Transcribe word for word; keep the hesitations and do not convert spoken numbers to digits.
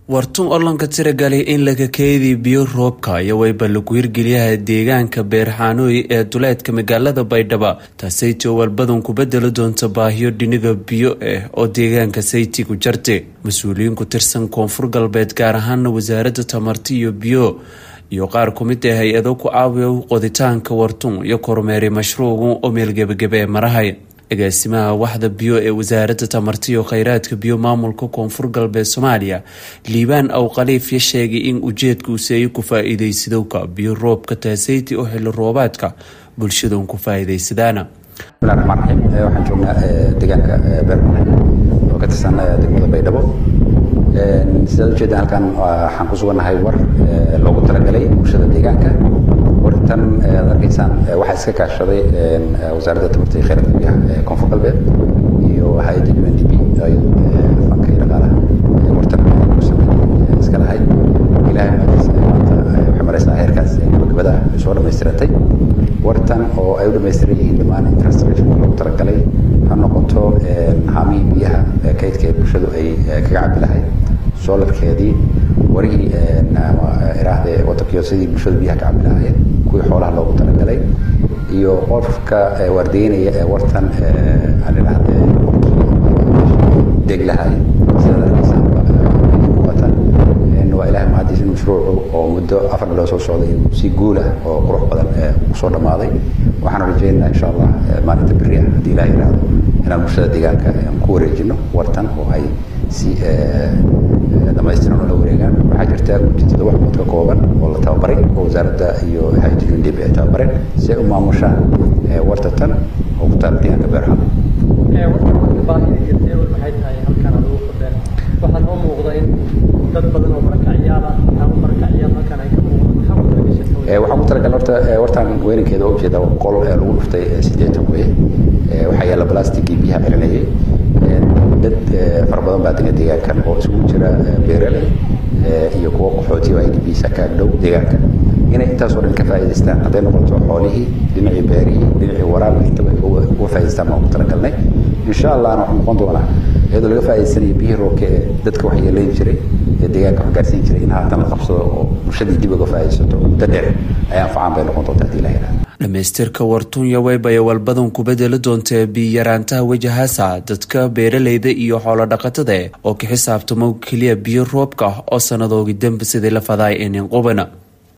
wartun olanka tiragalay in laga keedii biyo roobka iyo wayba lagu hirgeliyaha deegaanka beerxaanooy ee duleedka magaalada Baydhabo taasaytoo walbadan ku bedeli doonta baahiyo dhiniga biyo ah oo deegaanka sayti ku jirtay mas'uuliyiin ku tirsan koonfur galbeed gaar ahaan wasaaradda tamarta iyo biyo iyo qaar ku mid ah hay'ado ku caawiyo qoditaanka wartun iyo kormeer mashruuca oo meel gabagabay marahay agaasimaha waxda biyo ee wasaaradda tamarta iyo kheyraadka biyo maamulka koonfur galbeed Soomaaliya Liibaan aw Khaliif ya sheegay in ujeedku uu yahay ku faa'iideysadowka biyo roobka taasayti oo xilli roobaadka bulshadu ku faa'iideysadana waxaan joognaa deegaanka beerxaanooy oo ka tirsan degmada Baydhabo sidoo jeedaan halkan waxaan ku suganahay war loogu talagalay bulshada deegaanka wartan arkisan waxa iska kaashaday wasaaradda tamarta iyo kheyraadka biyaha koonfur galbeed iyo hay'adda U N D P ayuu fanka dhaqaalaha wartan ku sameeyay iska lahayd ilaahay maanta waxa maraysaa heerkaas gabadha soo dhameystirtay wartan oo ay u dhameystireen yihiin dhammaan infrastructure loogu talagalay ha noqoto haami biyaha kaydka bulshadu ay kaga cabi lahayd soolarkeedii warigii iraahde waddanka sidii bulshada biyaha ka cabi lahayd kuwii xoolaha loogu talagalay iyo qofka wardeynaya ee wartan aan iraahde deglahay sida watan waa ilaahay mahadiis in mashruucu oo muddo afar bilood soo socday si guul ah oo qurux badan soo dhamaaday waxaan rajaynayaa insha Allah maalinta bariya hadii ilaahay yiraahdo inaan bulshada deegaanka ku wareejino wartan oo ay si dhamaystiran oo la wareegaan waxaa jirta ujeedada wax muddo kooban oo la tababaray oo wasaaradda iyo hay'adda U N D P ay tababareen si ay u maamushaan wartan oo ku taal deegaanka beerxaanooy ee wartan baahida iyo waxay tahay halkan lagu qodeen waxaan u muuqdaa in dad badan oo markaciyaala ama markaciyaal halkan ay ka muuqdaan ee waxa ku talagalay horta wartan weynkeeda oo jeeda qol ee lagu dhuftay sideetan weey ee waxa yaala plastic biyaha celinayay dad farbadan baa deegaankan oo isugu jira beeraley iyo kuwa qaxooti oo ay dibisa ka dhow deegaanka inay intaas oo dhan ka faa'iideystaan haday noqoto xoolihii dhinacii beerihii dhinacii waraabka inta ay uga faa'iideystaan oo talagalnay insha Allah waxaan noqon doonaa iyadoo laga faa'iideysanayo biyo roobka dadka wax yeelayn jiray ee deegaanka wax gaarsiin jiray in haatan la qabsado oo bulshadii dib uga faa'iideysato dadheer ay anfacaan bay noqon doontaa hadii la yiraahdo dhamaystirka wartun iyo wayba walbadan ku bedeli doonta biyo yaraanta wajahaasa dadka beeraleyda iyo xoolo dhaqatada oo ka xisaabtamo kaliya biyo roobka oo sanadoogi dambe sidii la faday in qubana